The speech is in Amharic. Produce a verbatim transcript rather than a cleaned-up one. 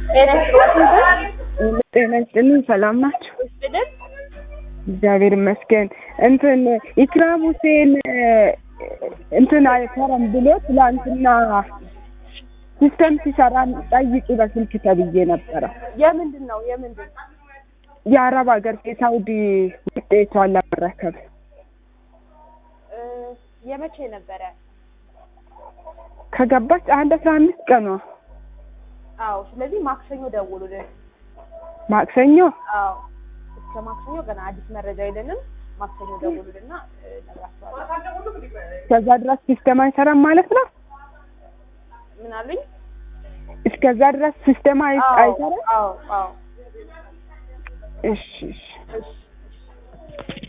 ጤና ይስጥልኝ ሰላም ናችሁ? ይስጥልን እግዚአብሔር ይመስገን። እንትን ኢክራም ሁሴን እንትን አይፈረም ብሎ ትላንትና ሲስተም ሲሰራ ጠይቂ በስልክ ተብዬ ነበረ። የምንድን ነው የምንድን የአረብ ሀገር የሳውዲ ውጤቷን ለመረከብ የመቼ ነበረ? ከገባች አንድ አስራ አምስት ቀኗ። አዎ ስለዚህ ማክሰኞ ደውሉልን። ማክሰኞ? አዎ እስከ ማክሰኞ ገና አዲስ መረጃ የለንም። ማክሰኞ ደውሉልና ነግራችኋለሁ። ከዛ ድረስ ሲስተም አይሰራም ማለት ነው? ምን አሉኝ? እስከዛ ድረስ ሲስተም አይሰራም? አዎ አዎ እሺ እሺ